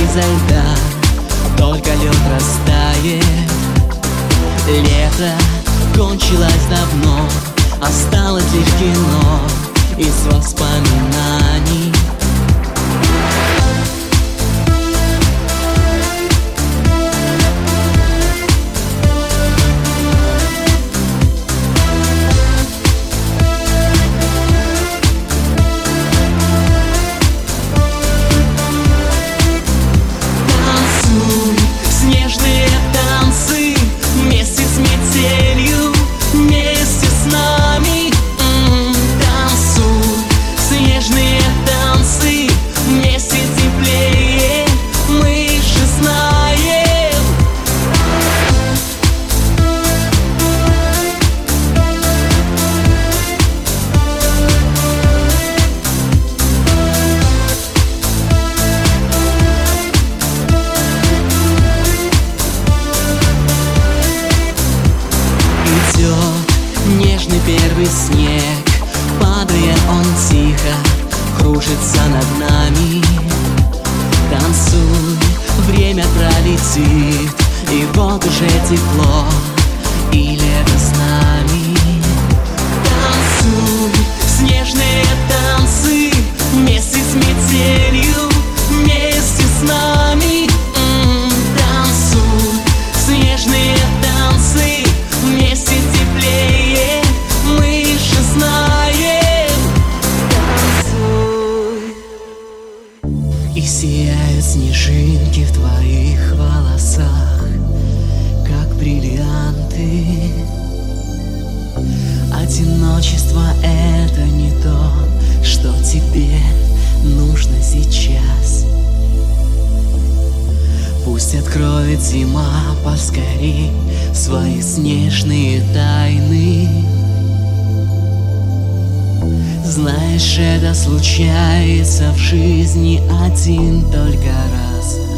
изо льда, только лед растает. Лето кончилось давно, осталось лишь кино из воспоминаний. Нежный первый снег, падая он тихо, кружится над нами. Танцуй, время пролетит, и вот уже тепло, и лето с нами. Танцуй, снежные танцы, вместе с метелью, вместе с нами. Танцуй, снежные танцы, вместе теплее, мы же знаем. Танцуй. И сияют снежинки в твоих волосах, как бриллианты. Одиночество — это не то, что тебе нужно сейчас. Пусть откроет зима поскорей свои снежные тайны. Знаешь, это случается в жизни один только раз.